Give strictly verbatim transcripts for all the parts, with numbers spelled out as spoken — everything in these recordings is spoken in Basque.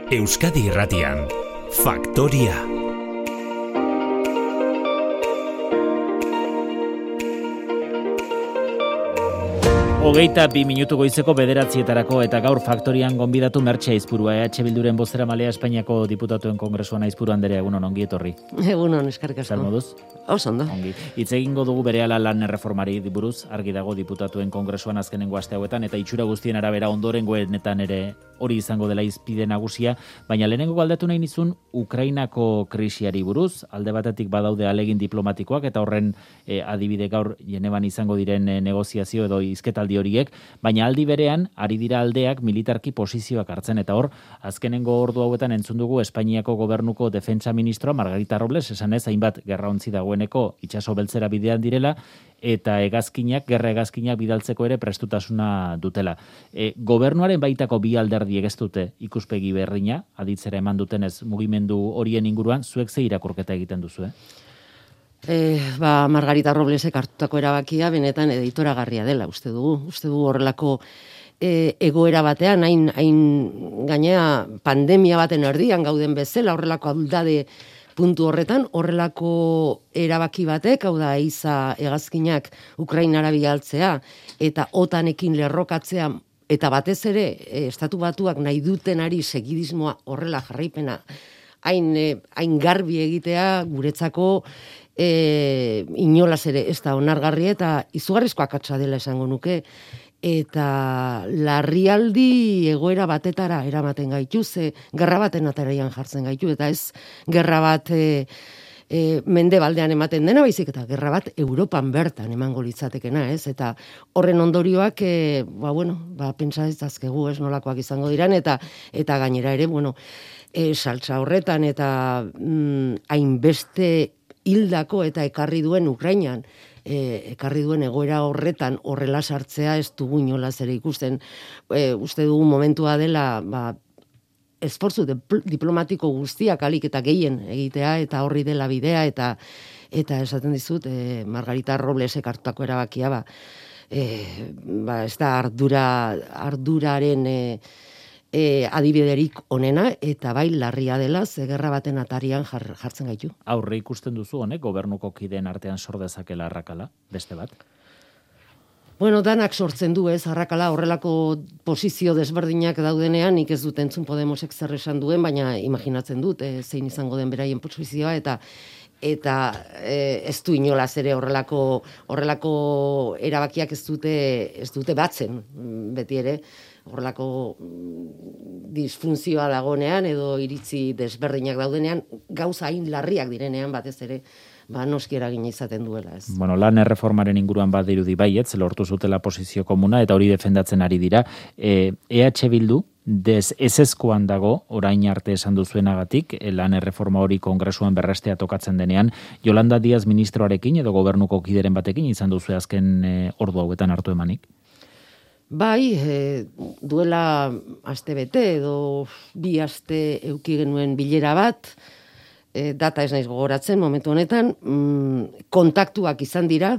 Euskadi Irratian, Faktoria. Hogeita bi minutu goizeko bederatzietarako eta gaur Faktorian gonbidatu Mertxe Aizpurua, E H Bilduren bozeramalea Espainiako Diputatuen Kongresuan. Aizpuru Anderea, egunon, ongi etorri. Egunon, eskerrik asko. Zer moduz? Oso ondo. Ongi. Hitz egingo dugu berehala lan erreformari buruz, argi dago Diputatuen Kongresuan azkenengo aste hauetan, eta itxura guztien arabera ondorengoenetan ere hori izango dela izpide nagusia, baina lehenengo galdatu nahi nizun Ukrainako krisiari buruz, alde batetik badaude alegin diplomatikoak, eta horren eh, adibide gaur Genevan izango diren eh, negoziazio edo hizketaldi horiek, baina aldi berean ari dira aldeak militarki posizioak hartzen, eta hor azkenengo ordu hauetan entzun dugu Espainiako gobernuko defentsa ministroa Margarita Robles esanez hainbat gerraontzi dagoeneko itsaso beltzera bidean direla, eta hegazkinak, gerra hegazkinak bidaltzeko ere prestutasuna dutela. E, gobernuaren baitako bi alderdiek ez dute ikuspegi berdina, aditzera eman dutenez mugimendu horien inguruan, zuek ze irakurketa egiten duzu, eh? Eh, ba, Margarita Roblesek hartutako erabakia benetan editoragarria dela, uste dugu. Uste dugu horrelako eh, egoera batean, hain, hain gainea pandemia baten erdian gauden bezala, horrelako aldade puntu horretan, horrelako erabaki batek, hau da, eiza hegazkinak Ukrainara bidaltzea, eta otanekin lerrokatzea, eta batez ere, eh, estatu batuak nahi dutenari segidismoa horrela jarraipena, hain, eh, hain garbi egitea, guretzako, E, inolaz ere ez da onargarri eta izugarrizko akatsa dela esango nuke, eta larrialdi egoera batetara eramaten gaitu, ze gerra baten ataraian jartzen gaitu, eta ez gerra bat e, e, mendebaldean ematen dena, baizik eta gerra bat Europan bertan emango litzatekena, ez? Eta horren ondorioak, e, ba, bueno, ba, pentsa ez dazkegu, ez nolakoak izango diran, eta eta gainera ere, bueno, e, saltza horretan, eta mm, hainbeste hildako eta ekarri duen Ukrainan, e, ekarri duen egoera horretan horrela sartzea ez dugu inolaz ere ikusten. E, uste dugu momentua dela, ba, esfortzu diplomatiko guztiak alik eta gehien egitea, eta horri dela bidea, eta eta esaten dizut, e, Margarita Roblesek hartutako erabakia, ba, e, ba, ez da ardura, arduraren e, E, adibiderik onena, eta bai larria dela, ze gerra baten atarian jar, jartzen gaitu. Aurre ikusten duzu honek, gobernuko kideen artean sor dezakela arrakala, beste bat? Bueno, danak sortzen du ez, arrakala horrelako posizio desberdinak daudenean, nik ez dut entzun Podemosek zer esan duen, baina imaginatzen dut, e, zein izango den beraien posizioa, eta eta e, ez du inolaz ere horrelako horrelako erabakiak ez dute ez dute batzen, beti ere horrelako disfunzioa dagonean edo iritzi desberdinak daudenean, gauza hain larriak direnean batez ere, ba noski eragina izaten duela, ez. Bueno, lan erreformaren inguruan bat dirudi baietz, lortu zutela posizio komuna eta hori defendatzen ari dira. E, E H Bildu Dez ezezkoan dago, orain arte esan duzuenagatik, lan erreforma hori kongresuan berrestea tokatzen denean, Yolanda Díaz ministroarekin edo gobernuko kideren batekin izan duzu azken e, ordu hauetan hartu emanik? Bai, e, duela aste bete edo bi aste euki genuen bilera bat, e, data ez naiz gogoratzen momentu honetan, mm, kontaktuak izan dira,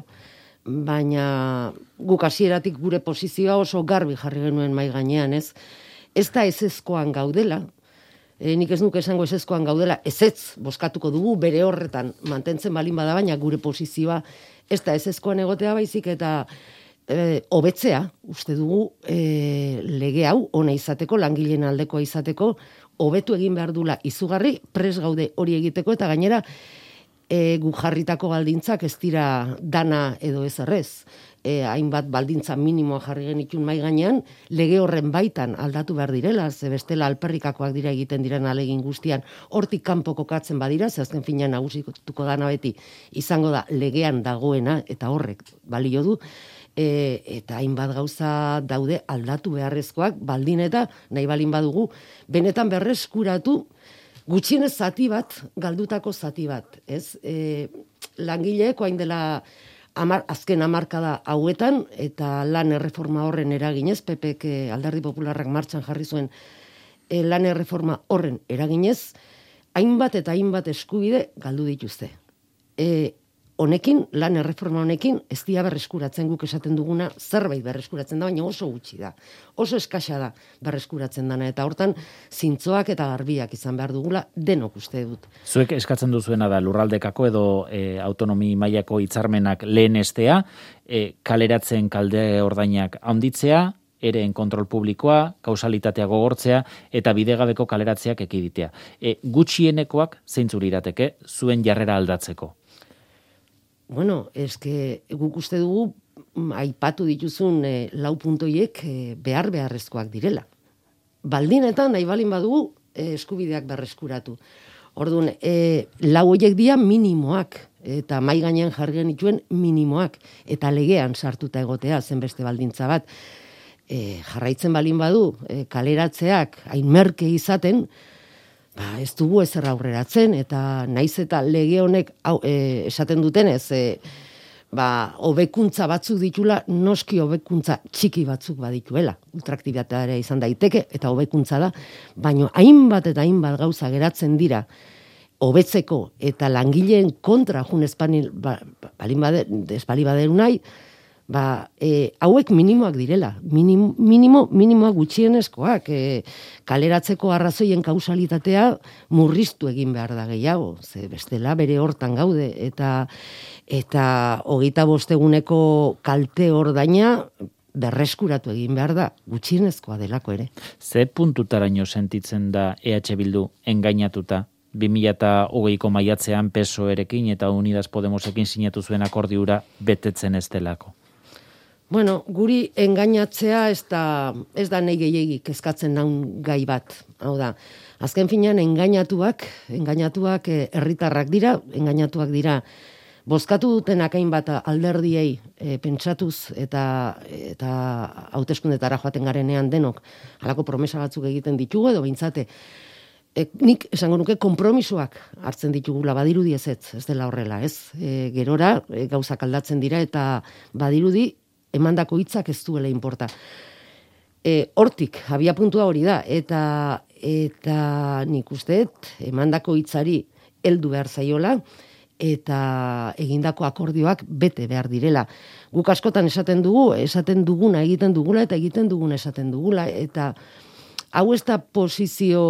baina guk hasieratik gure posizioa oso garbi jarri genuen mai gainean, ez? Ez da ezezkoan gaudela, e, nik ez nuke esango ezezkoan gaudela, ezetz bozkatuko dugu bere horretan mantentzen balin bada, baina gure posizioa ez da ezezkoan egotea baizik eta e, hobetzea, uste dugu e, lege hau ona izateko, langileen aldekoa izateko, hobetu egin behar dula izugarri, pres gaude hori egiteko, eta gainera e, gu jarritako baldintzak ez dira dana edo ez errez. E, hainbat baldintza minimoa jarri genitun mai gainean, lege horren baitan aldatu behar direla, ze bestela alperrikakoak dira egiten diren alegin guztian, hortik kanpo kokatzen badira, ze azken finean nagusituko dana beti izango da legean dagoena, eta horrek balio du, e, eta hainbat gauza daude aldatu beharrezkoak, baldin eta nahi balin badugu, benetan berreskuratu gutxienez zati bat, galdutako zati bat, ez? E, langileeko hain dela Amar, azken hamarkada hauetan, eta lan erreforma horren eraginez, P Pek Alderdi Popularrak martxan jarri zuen e, lan erreforma horren eraginez, hainbat eta hainbat eskubide galdu dituzte. E, honekin, lan erreforma honekin, ez dia berreskuratzen guk esaten duguna, zerbait berreskuratzen da, baina oso gutxi da. Oso eskasa da berreskuratzen dana, eta hortan zintzoak eta garbiak izan behar dugula denok uste dut. Zuek eskatzen duzuena da lurraldekako edo e, autonomi mailako hitzarmenak lehenestea, e, kaleratzen kalde ordainak handitzea, ereen kontrol publikoa, kausalitatea gogortzea eta bidegabeko kaleratzeak ekiditea. E, gutxienekoak zeintzuk lirateke zuen jarrera aldatzeko? Bueno, eske guk uste dugu aipatu dituzun e, lau puntoiek e, behar beharrezkoak direla. Baldinetan nahi balin badugu e, eskubideak berreskuratu. Orduan, e, lau horiek dira minimoak eta mai gainean jarri genituen minimoak eta legean sartuta egotea zenbeste baldintza bat. E, jarraitzen balin badu e, kaleratzeak hain merke izaten, ba, ez dugu ezer aurreratzen, eta naiz eta lege honek hau, e, esaten dutenez, e, ba, hobekuntza batzuk ditula, noski hobekuntza txiki batzuk badituela, ultraktibitatea izan daiteke, eta hobekuntza da, baina hainbat eta hainbat gauza geratzen dira, hobetzeko eta langileen kontra jun espalin ba, balin bade, espali baderu nahi, ba, e, hauek minimoak direla, minimo, minimo, minimoak gutxienezkoak, e, kaleratzeko arrazoien kausalitatea murriztu egin behar da gehiago, ze bestela bere hortan gaude, eta eta hogeita bosteguneko kalte ordaina berreskuratu egin behar da, gutxienezkoa delako ere. Ze puntutaraino sentitzen da E H Bildu engainatuta? bi mila hogeiko maiatzean P S O E-rekin eta Unidas Podemosekin sinatu zuen akordiura betetzen ez delako. Bueno, guri engainatzea ez da, ez da nahi gehiagik kezkatzen naun gai bat. Hau da, azken finean engainatuak, engainatuak herritarrak dira, engainatuak dira bozkatu dutenak hainbat alderdiei e, pentsatuz eta eta hauteskundetara joaten garenean denok halako promesa batzuk egiten ditugu edo behintzate. E, nik esango nuke konpromisoak hartzen ditugula badirudi ezetz, ez dela horrela, ez? E, gerora e, gauzak aldatzen dira eta badirudi emandako hitzak ez duela inporta. E, hortik, abia puntua hori da, eta eta nik usteet, emandako hitzari heldu behar zaiola, eta egindako akordioak bete behar direla. Guk askotan esaten dugu, esaten duguna egiten dugula, eta egiten duguna esaten dugula, eta hau ez da posizio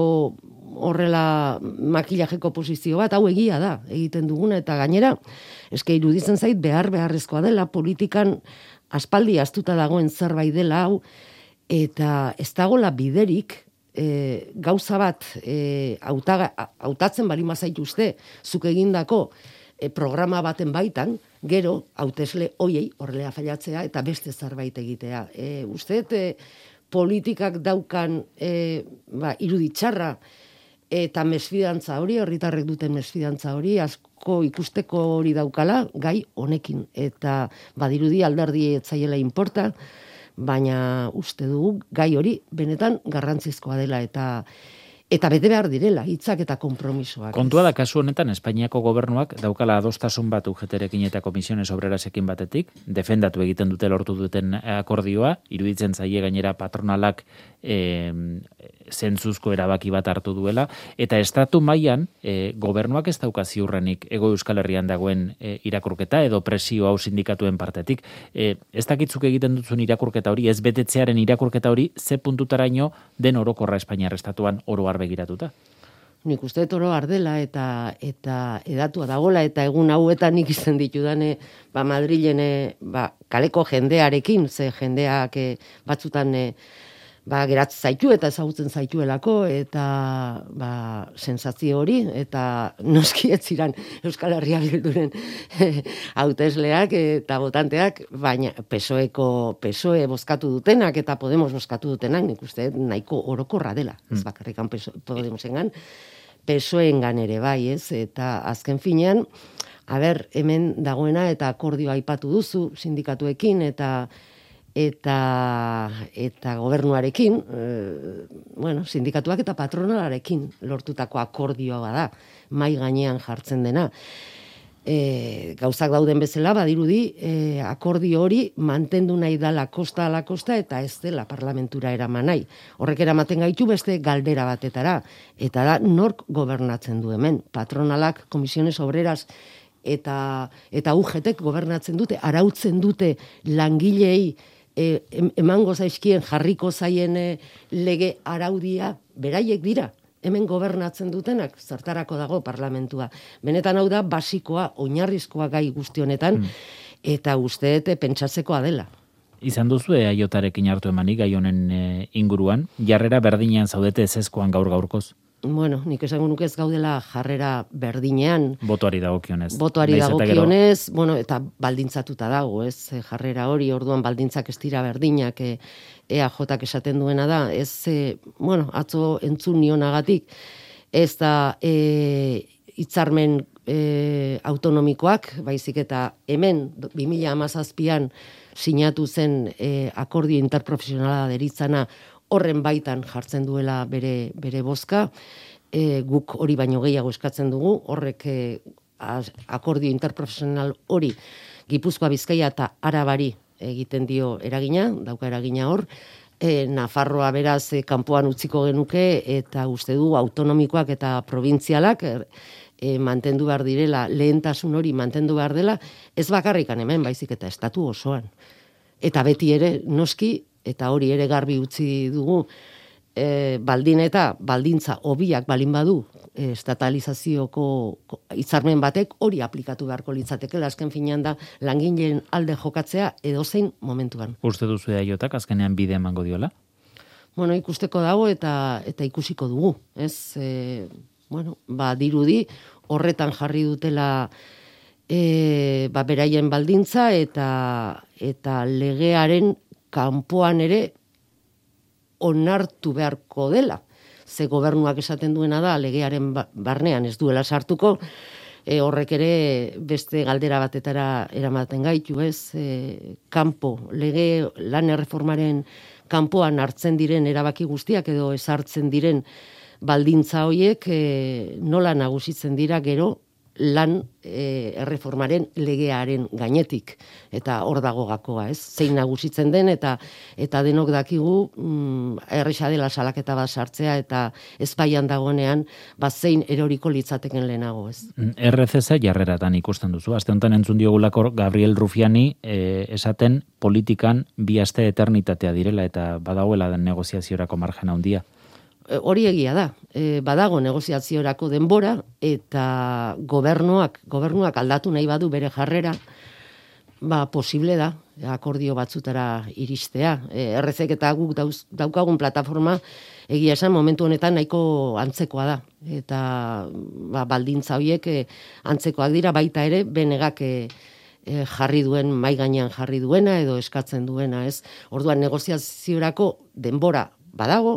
horrela makillajeko posizio bat, hau egia da, egiten duguna, eta gainera, eske iruditzen zait behar beharrezkoa dela, politikan aspaldi astuta dagoen zerbait dela hau, eta ez dagoela biderik e, gauza bat e, autaga, autatzen bali mazaituzte zuk egindako e, programa baten baitan, gero hautesle hoiei horrelea failatzea eta beste zerbait egitea. E, usteet e, politikak daukan e, ba, iruditxarra eta mesfidantza hori, herritarrek duten mesfidantza hori, asko ikusteko hori daukala, gai honekin. Eta badirudi alderdi etzaiela inporta, baina uste dugu gai hori benetan garrantzizkoa dela eta eta bete behar direla, hitzak eta konpromisoak. Kontua da kasu honetan Espainiako gobernuak daukala adostasun bat U G T-rekin eta Komisiones Obrerasekin batetik, defendatu egiten dute lortu duten akordioa, iruditzen zaie gainera patronalak e, zentzuzko erabaki bat hartu duela, eta estatu mailan e, gobernuak ez dauka ziurrenik Hego Euskal Herrian dagoen e, irakurketa edo presio hau sindikatuen partetik. E, ez dakitzuk egiten duzun irakurketa hori, ez betetzearen irakurketa hori, ze puntutaraino den orokorra Espainiar estatuan oro har begiratuta. Nik uste oro ardela eta eta edatua dagola eta egun hauetan nik izan ditudane ba Madrilen ba kaleko jendearekin, ze jendeak e, batzutan e, ba geratzen zaitu eta ezagutzen zaituelako eta ba sentsazio hori eta noski ez ziran Euskal Herria Bilduren hautesleak eta botanteak, baina PSOEko PSOE bozkatu dutenak eta Podemos bozkatu dutenak, nik uste nahiko orokorra dela, ez bakarrikan Podemosengan, PSOEengan ere bai, ez, eta azken finean, a ber, hemen dagoena eta akordioa aipatu duzu sindikatuekin eta eta eta gobernuarekin, e, bueno, sindikatuak eta patronalarekin lortutako akordioa bada, mai gainean jartzen dena. E, gauzak dauden bezala badirudi e, akordio hori mantendu nahi dala kosta ala kosta eta ez dela parlamentura eraman nahi. Horrek eramaten gaitu beste galdera batetara, eta da nork gobernatzen du hemen. Patronalak, Komisiones Obreras eta eta U G Tek gobernatzen dute, arautzen dute langilei e, emango zaizkien jarriko zaien e, lege araudia beraiek dira. Hemen gobernatzen dutenak, zertarako dago parlamentua. Benetan hau da, basikoa, oinarrizkoa gai guzti honetan, mm. eta uste dut pentsatzekoa dela. Izan duzu eaiotarekin hartu emanik gai honen e, inguruan, jarrera berdinean zaudete ezezkoan gaur gaurkoz? Bueno, nik esango nuke ez gaudela jarrera berdinean. Botoari dagokionez. Botoari dagokionez, bueno, eta baldintzatuta dago, ez, jarrera hori, orduan baldintzak ez dira berdinak, e, E A Jak esaten duena da, ez, e, bueno, atzo entzun nionagatik, ez da e, hitzarmen e, autonomikoak, baizik eta hemen, bi mila hamazazpian sinatu zen e, akordio interprofesionala deritzana, horren baitan jartzen duela bere, bere bozka, e, guk hori baino gehiago eskatzen dugu, horrek e, akordio interprofesional hori Gipuzkoa, Bizkaia eta Arabari egiten dio eragina, dauka eragina hor, e, Nafarroa beraz e, kanpoan utziko genuke, eta uste du autonomikoak eta probintzialak e, e, mantendu behar direla, lehentasun hori mantendu behar dela, ez bakarrikan hemen, baizik eta estatu osoan. Eta beti ere, noski, eta hori ere garbi utzi dugu, e, baldin eta baldintza hobiak balin badu e, estatalizazioko hitzarmen batek hori aplikatu beharko litzatekela, azken finean da langileen alde jokatzea edozein momentuan. Uste duzu eaiotak azkenean bide emango diola? Bueno, ikusteko dago eta eta ikusiko dugu, ez? E, bueno, ba dirudi horretan jarri dutela e, ba beraien baldintza eta eta legearen kanpoan ere onartu beharko dela. Ze gobernuak esaten duena da, legearen barnean ez duela sartuko, e, horrek ere beste galdera batetara eramaten gaitu, ez? E, kanpo, lege lan erreformaren kanpoan hartzen diren erabaki guztiak edo ezartzen diren baldintza hoiek e, nola nagusitzen dira gero lan e, erreformaren legearen gainetik, eta hor dago gakoa, ez? Zein nagusitzen den, eta eta denok dakigu mm, erresa dela salaketa bat sartzea, eta ezbaian dagoenean, bat zein eroriko litzateken lehenago, ez? R C Z jarreratan ikusten duzu. Aste honetan entzun diogulako Gabriel Rufiani e, esaten politikan bi aste eternitatea direla, eta badagoela den negoziaziorako margen handia. Hori egia da, e, badago negoziaziorako denbora, eta gobernuak, gobernuak aldatu nahi badu bere jarrera, ba, posible da, akordio batzutara iristea. E, R Z eta guk dauz, daukagun plataforma, egia esan momentu honetan nahiko antzekoa da. Eta ba, baldintza horiek e, antzekoak dira, baita ere, benegak e, e, jarri duen, mai gainean jarri duena, edo eskatzen duena, ez? Orduan negoziaziorako denbora badago,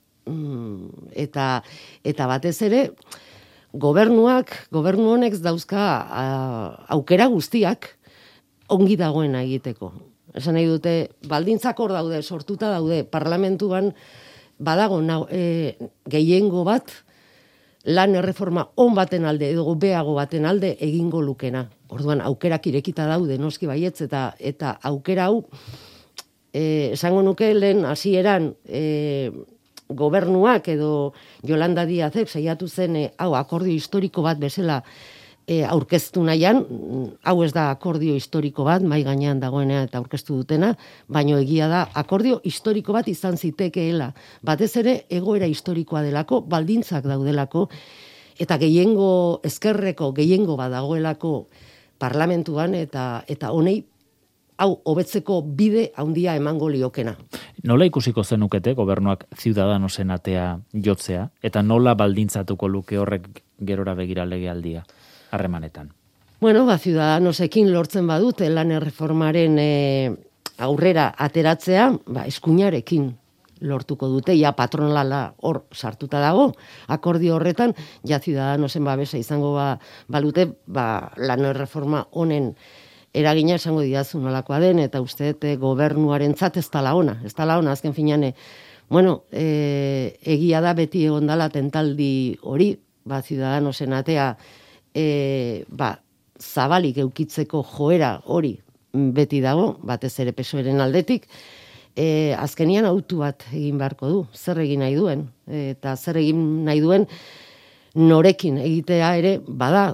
eta eta batez ere gobernuak, gobernu honek dauzka a, aukera guztiak ongi dagoena egiteko. Esan nahi dute, baldintzak hor daude, sortuta daude, parlamentuan badago na, e, gehiengo bat lan erreforma on baten alde edo beago baten alde egingo lukena. Orduan aukerak irekita daude, noski baietz, eta eta aukera hau e, esango nuke lehen hasieran e, gobernuak edo Yolanda Díazek saiatu zen e, hau akordio historiko bat bezala e, aurkeztu nahian, hau ez da akordio historiko bat, mai gainean dagoenea eta aurkeztu dutena, baino egia da akordio historiko bat izan zitekeela. Batez ere egoera historikoa delako, baldintzak daudelako, eta gehiengo ezkerreko gehiengo bat dagoelako parlamentuan, eta eta honei hau hobetzeko bide handia emango liokena. Nola ikusiko zenukete gobernuak Ciudadanosen atea jotzea, eta nola baldintzatuko luke horrek gerora begira legealdia harremanetan? Bueno, ba, Ciudadanosekin lortzen badute lan erreformaren e, aurrera ateratzea, ba, eskuinarekin lortuko dute, ja patronala hor sartuta dago, akordio horretan, ja Ciudadanosen babesa izango ba, balute, ba, lan erreforma honen eragina esango didazu nolakoa den, eta uste dut gobernuarentzat ez dala ona, ez dala ona, azken finean, bueno, e, egia da beti egondala tentaldi hori, ba, Ciudadanosen atea, e, ba, zabalik eukitzeko joera hori beti dago, batez ere P S O E-ren aldetik, e, azkenian autu bat egin beharko du, zer egin nahi duen, eta zer egin nahi duen norekin egitea ere, bada,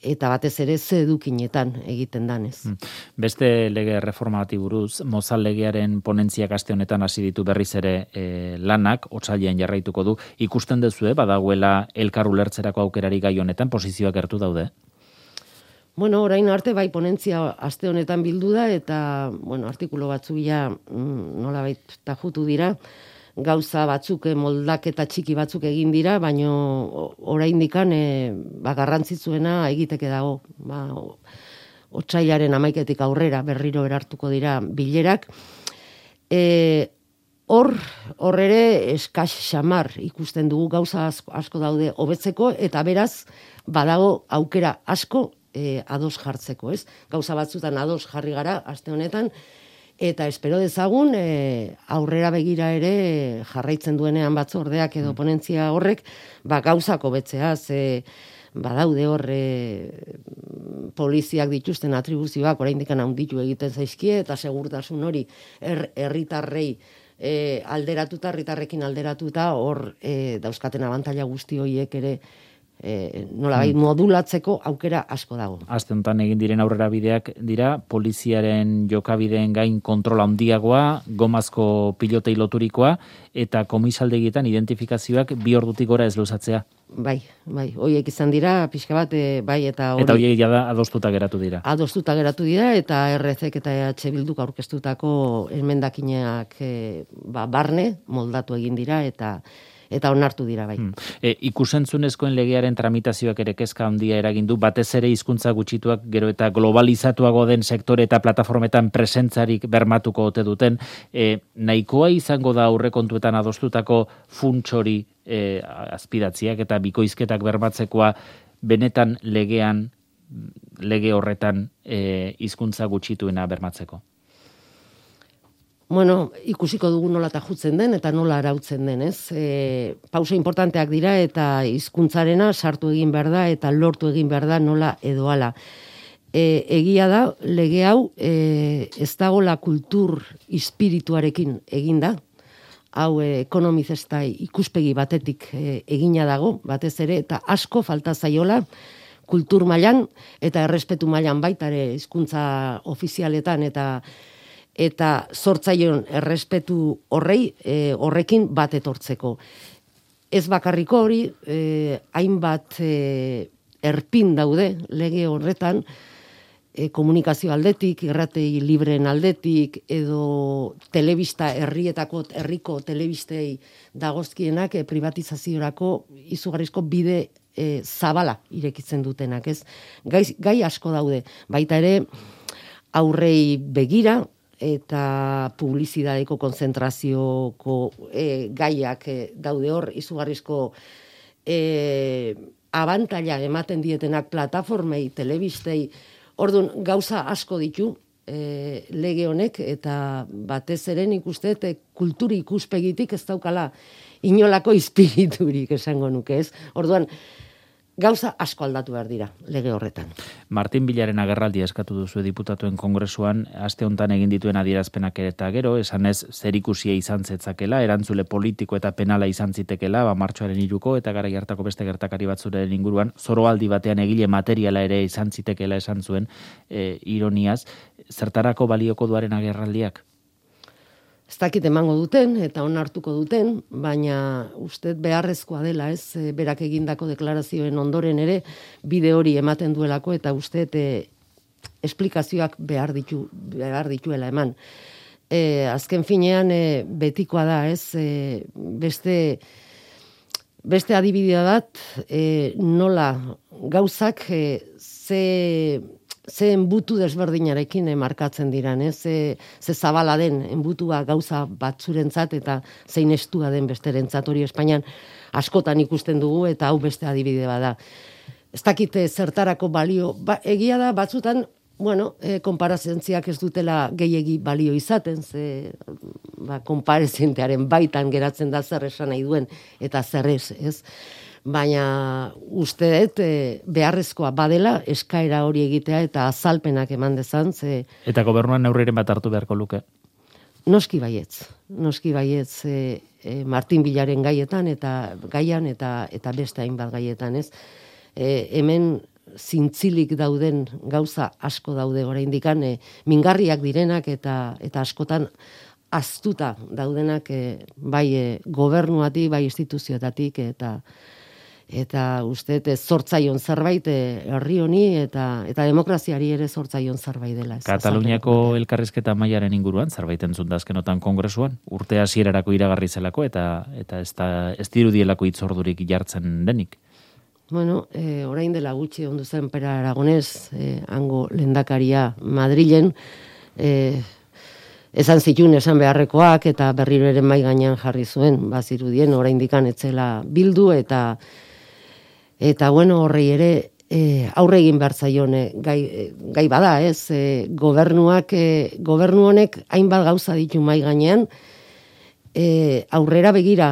eta batez ere ze edukinetan egiten danez. Beste lege reforma bati buruz, Mozal legearen ponentziak aste honetan hasi ditu berriz ere e, lanak, otsailean jarraituko du. Ikusten duzu, badagoela elkar ulertzerako aukerari gai honetan, posizioak gertu daude? Bueno, orain arte bai ponentzia aste honetan bildu da, eta bueno, artikulu batzuk ja mm, nolabait tajutu dira, gauza batzuk moldaketa txiki batzuk egin dira, baino oraindikan e, ba, garrantzitsuena egiteke dago. Ba, otsailaren hamaiketik aurrera berriro erartuko dira bilerak. E, hor, hor ere eskas xamar ikusten dugu gauza asko, asko daude hobetzeko, eta beraz badago aukera asko e, ados jartzeko, ez? Gauza batzutan ados jarri gara aste honetan, eta espero dezagun e, aurrera begira ere jarraitzen duenean batzordeak edo ponentzia horrek, ba gauzak hobetzea, ze badaude hor e, poliziak dituzten atribuzioak oraindik handitu egiten zaizkie, eta segurtasun hori herritarrei e, alderatuta, herritarrekin alderatuta, hor e, dauzkaten abantaila guzti horiek ere E, nolabait hmm. modulatzeko aukera asko dago. Aste honetan egin diren aurrera bideak dira, poliziaren jokabideen gain kontrola handiagoa, gomazko pilotei loturikoa, eta komisaldegietan identifikazioak bi ordutik gora ez luzatzea. Bai, bai, horiek izan dira, pixka bat, e, bai, eta hori... Eta horiek jada adostuta geratu dira. Adostuta geratu dira, eta R Z eta E H Bilduk aurkeztutako emendakineak e, ba, barne moldatu egin dira, eta eta onartu dira bai. Hmm. E, ikusentzunezkoen legearen tramitazioak ere kezka handia eragin du, batez ere hizkuntza gutxituak gero eta globalizatuago den sektore eta plataformetan presentzarik bermatuko ote duten, e, nahikoa izango da aurrekontuetan adostutako funtsori e, azpidatziak eta bikoizketak bermatzekoa benetan legean, lege horretan e, hizkuntza gutxituena bermatzeko? Bueno, ikusiko dugu nola tajutzen den eta nola arautzen den, ez? E, pausa importanteak dira eta hizkuntzarena sartu egin behar da eta lortu egin behar da nola edo hala. E, egia da, lege hau e, ez dagoela kultur espirituarekin eginda, hau e, ekonomizesta ikuspegi batetik e, egina dago, batez ere, eta asko falta zaiola kultur mailan eta errespetu mailan baita ere hizkuntza ofizialetan eta eta sortzaion errespetu horrei e, horrekin bat etortzeko. Ez bakarriko hori, e, hainbat e, erpin daude lege horretan, e, komunikazio aldetik, irratei libreen aldetik, edo telebista herrietako, herriko telebistei dagozkienak e, privatizaziorako izugarrizko bide e, zabala irekitzen dutenak, ez? Gai, gai asko daude, baita ere aurrei begira, eta publizidadeko konzentrazioko e, gaiak e, daude hor, izugarrizko e, abantaila ematen dietenak plataformei, telebistei, orduan gauza asko ditu e, lege honek, eta batez ere nik uste e, kulturi ikuspegitik ez daukala inolako espiriturik esango nuke, ez? Orduan, gauza asko aldatu behar dira, lege horretan. Martin Bilaren agerraldia eskatu duzu diputatuen kongresuan, aste honetan egin dituen adierazpenak eta gero, esanez zerikusia izan zetzakela, erantzule politiko eta penala izan zitekela, ba, martxoaren hiruko eta garai hartako beste gertakari batzuren inguruan, zoroaldi batean egile materiala ere izan zitekela esan zuen, e, ironiaz, zertarako balioko duaren agerraldiak? Ez dakit emango duten eta onartuko duten, baina uste beharrezkoa dela, ez, berak egindako deklarazioen ondoren ere bide hori ematen duelako eta uste e, esplikazioak behar ditu behar dituela eman. E, azken finean e, betikoa da, ez, e, beste beste adibidea bat e, nola gauzak e, ze ze enbutu desberdinarekin markatzen diran, ez? Ze, ze zabala den enbutua gauza batzurentzat eta zein estua den besterentzat, hori Espainian askotan ikusten dugu eta hau beste adibide bada. Ez dakite zertarako balio, ba, egia da batzutan, bueno, e, konparazentziak ez dutela gehiegi balio izaten, ze ba, konparezentearen baitan geratzen da zer esan nahi duen eta zer ez, ez? Baina uste dut e, beharrezkoa badela eskaera hori egitea eta azalpenak eman dezan. Ze... Eta gobernuan neurriren bat hartu beharko luke? Noski baietz. Noski baietz e, e, Martin Bilaren gaietan eta gaian eta eta beste hainbat gaietan, ez? E, hemen zintzilik dauden gauza asko daude oraindikan, e, mingarriak direnak eta eta askotan aztuta daudenak e, bai e, gobernuatik, bai instituzioetatik eta eta uste ez zortzaion zerbait herri honi eta eta demokraziari ere zortzaion zerbait dela. Kataluniako elkarrizketa mailaren inguruan zerbait entzun da azkenotan kongresuan, urte hasierarako iragarri zelako eta eta ez da ez dirudielako hitzordurik jartzen denik. Bueno, eh, orain dela gutxi ondu zen Pere Aragonez, eh, hango lehendakaria Madrilen, eh, esan zituen esan beharrekoak eta berriro ere mai gainean jarri zuen, bazirudien oraindikan etzela bildu eta Eta bueno, horrei ere e, aurre egin behar zaion e, gai, gai bada, ez? E, gobernuak, e, gobernu honek hainbat gauza ditu mai gainean, e, aurrera begira,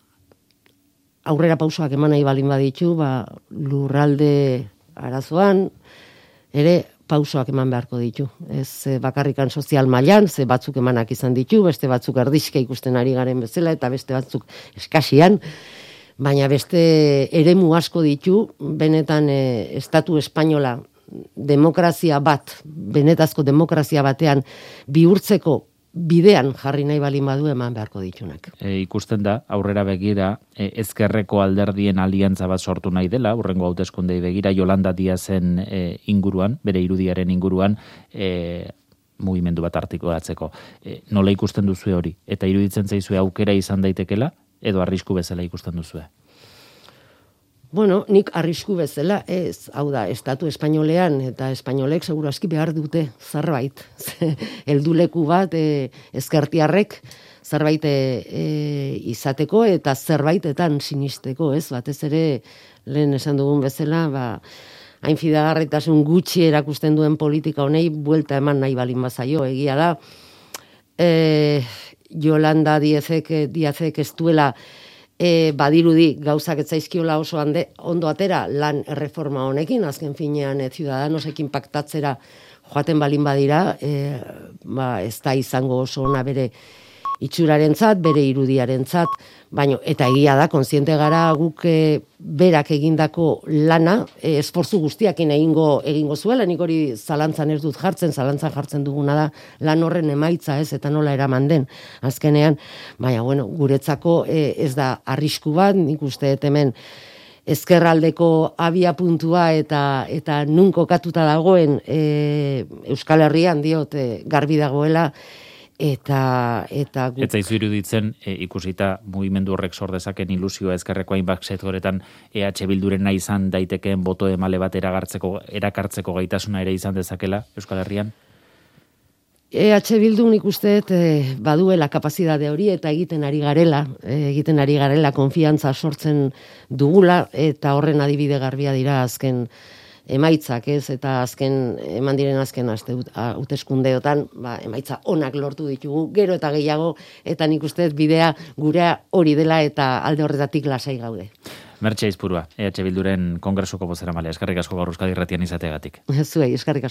aurrera pausoak eman nahi balin baditu, ba, lurralde arazoan, ere pausoak eman beharko ditu. Ez e, bakarrikan sozial mailan, ze batzuk emanak izan ditu, beste batzuk erdizka ikusten ari garen bezala, eta beste batzuk eskasian, baina beste eremu asko ditu, benetan e, estatu espainola demokrazia bat, benetazko demokrazia batean bihurtzeko bidean jarri nahi balin badu eman beharko ditunak. E, ikusten da, aurrera begira, e, ezkerreko alderdien aliantza bat sortu nahi dela, urrengo hauteskundei begira, Yolanda Díazen e, inguruan, bere irudiaren inguruan, e, mugimendu bat artikulatzeko. E, nola ikusten duzue hori? Eta iruditzen zaizue aukera izan daitekela? Edo arrisku bezala ikusten duzue? Bueno, nik arrisku bezala ez, hau da, estatu espainolean eta espainolek seguru aski behar dute zerbait. Helduleku bat e, ezkertiarrek zerbait e, e, izateko eta zerbaitetan sinisteko, ez? Batez ere lehen esan dugun bezala, ba, hain fidagarritasun gutxi erakusten duen politika honei buelta eman nahi balin bazaio, egia da. Eh, Yolanda Díazek, Díazek ez duela e, badirudi gauzak etzaizkiola oso hande, ondo atera lan erreforma honekin, azken finean e, Ciudadanosekin paktatzera joaten balin badira, e, ba, ez da izango oso ona bere itxurarentzat, bere irudiarentzat, baino eta egia da, kontziente gara guk e, berak egindako lana, e, esfortzu guztiakin egingo egingo zuela, nik hori zalantzan ez dut jartzen, zalantzan jartzen duguna da lan horren emaitza, ez, eta nola eraman den, azkenean, baina, bueno, guretzako e, ez da arrisku bat, nik uste hemen ezkerraldeko abia puntua eta eta nun kokatuta dagoen e, Euskal Herrian diot e, garbi dagoela, eta eta gu... Ez zaizu iruditzen e, ikusita mugimendu horrek sor dezaken ilusioa ezkerreko hainbat sektoretan E H Bilduren nahi izan daitekeen boto emale bat eragartzeko erakartzeko gaitasuna ere izan dezakela Euskal Herrian? E H Bildu nik uste e, baduela kapazitate hori eta egiten ari garela, e, egiten ari garela konfiantza sortzen dugula eta horren adibide garbia dira azken emaitzak, ez, eta azken eman diren azken aste hauteskundeotan, ba, emaitza onak lortu ditugu, gero eta gehiago, eta nik uste bidea gurea hori dela eta alde horretatik lasai gaude. Mertxe Aizpurua, E H Bilduren kongresuko bozeramailea, eskerrik asko gaur Euskadi Irratian izateagatik. Zuei, eskerrik asko.